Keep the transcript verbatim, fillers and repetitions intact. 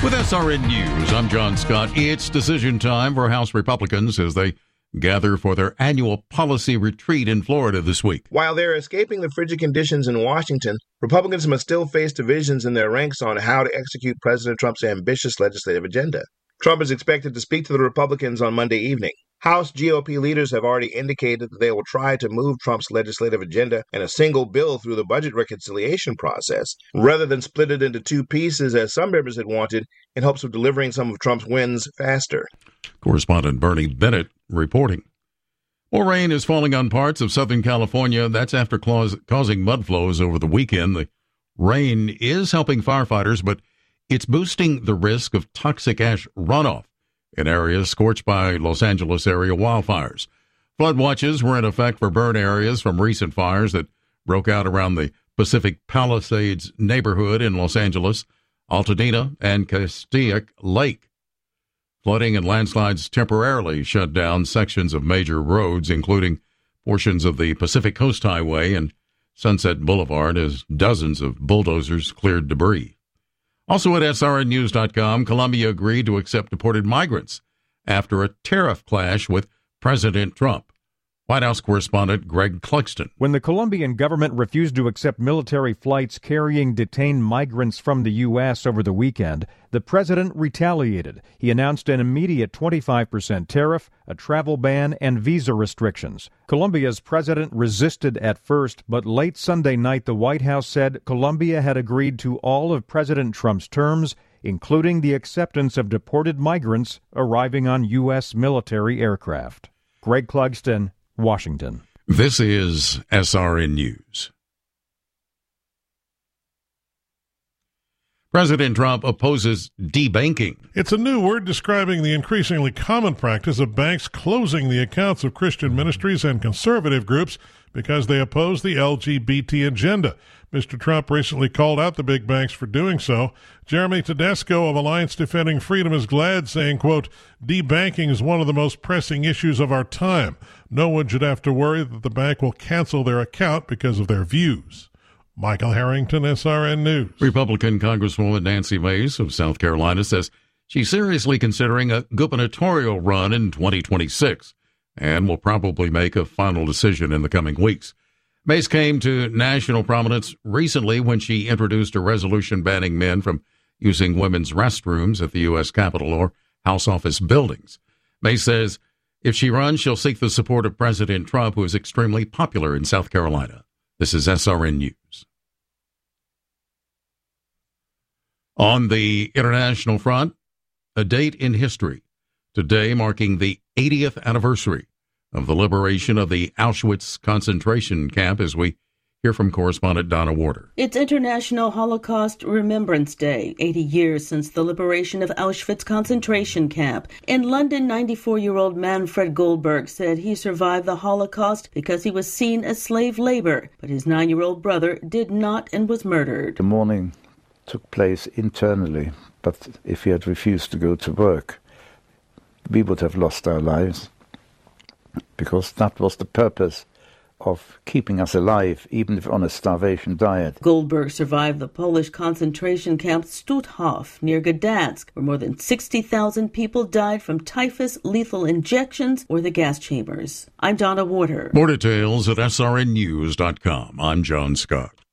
With S R N News, I'm John Scott. It's decision time for House Republicans as they gather for their annual policy retreat in Florida this week. While they're escaping the frigid conditions in Washington, Republicans must still face divisions in their ranks on how to execute President Trump's ambitious legislative agenda. Trump is expected to speak to the Republicans on Monday evening. House G O P leaders have already indicated that they will try to move Trump's legislative agenda in a single bill through the budget reconciliation process, rather than split it into two pieces as some members had wanted, in hopes of delivering some of Trump's wins faster. Correspondent Bernie Bennett reporting. More rain is falling on parts of Southern California. That's after claus- causing mud flows over the weekend. The rain is helping firefighters, but it's boosting the risk of toxic ash runoff in areas scorched by Los Angeles area wildfires. Flood watches were in effect for burn areas from recent fires that broke out around the Pacific Palisades neighborhood in Los Angeles, Altadena, and Castaic Lake. Flooding and landslides temporarily shut down sections of major roads, including portions of the Pacific Coast Highway and Sunset Boulevard, as dozens of bulldozers cleared debris. Also at S R N news dot com, Colombia agreed to accept deported migrants after a tariff clash with President Trump. White House correspondent Greg Clugston. When the Colombian government refused to accept military flights carrying detained migrants from the U S over the weekend, the president retaliated. He announced an immediate twenty-five percent tariff, a travel ban, and visa restrictions. Colombia's president resisted at first, but late Sunday night the White House said Colombia had agreed to all of President Trump's terms, including the acceptance of deported migrants arriving on U S military aircraft. Greg Clugston, Washington. This is S R N News. President Trump opposes debanking. It's a new word describing the increasingly common practice of banks closing the accounts of Christian ministries and conservative groups because they oppose the L G B T agenda. Mister Trump recently called out the big banks for doing so. Jeremy Tedesco of Alliance Defending Freedom is glad, saying, quote, debanking is one of the most pressing issues of our time. No one should have to worry that the bank will cancel their account because of their views. Michael Harrington, S R N News. Republican Congresswoman Nancy Mace of South Carolina says she's seriously considering a gubernatorial run in twenty twenty-six and will probably make a final decision in the coming weeks. Mace came to national prominence recently when she introduced a resolution banning men from using women's restrooms at the U S Capitol or House office buildings. Mace says if she runs, she'll seek the support of President Trump, who is extremely popular in South Carolina. This is S R N News. On the international front, a date in history. Today marking the eightieth anniversary of the liberation of the Auschwitz concentration camp, as we hear from correspondent Donna Warder. It's International Holocaust Remembrance Day, eighty years since the liberation of Auschwitz concentration camp. In London, ninety-four-year-old Manfred Goldberg said he survived the Holocaust because he was seen as slave labor, but his nine-year-old brother did not and was murdered. The mourning took place internally, but if he had refused to go to work, we would have lost our lives, because that was the purpose of keeping us alive, even if on a starvation diet. Goldberg survived the Polish concentration camp Stutthof near Gdansk, where more than sixty thousand people died from typhus, lethal injections, or the gas chambers. I'm Donna Warder. More details at S R N news dot com. I'm John Scott.